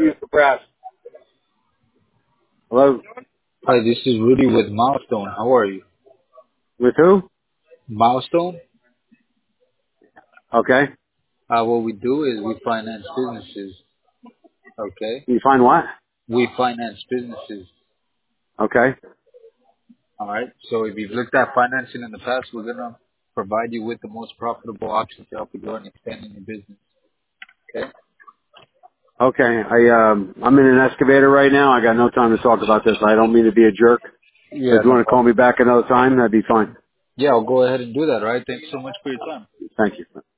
use the brass. Hello? Hi, this is Rudy with Milestone. How are you? With who? Milestone? Okay. What we do is we finance businesses. Okay? You find what? We finance businesses. Okay. Alright? So if you've looked at financing in the past, we're going to provide you with the most profitable option to help you grow and expand in your business. Okay? Okay. I'm in an excavator right now. I got no time to talk about this. I don't mean to be a jerk. Yeah, If you no want to call problem. me back another time, that'd be fine. Yeah, I'll go ahead and do that, alright? Thanks so much for your time. Thank you.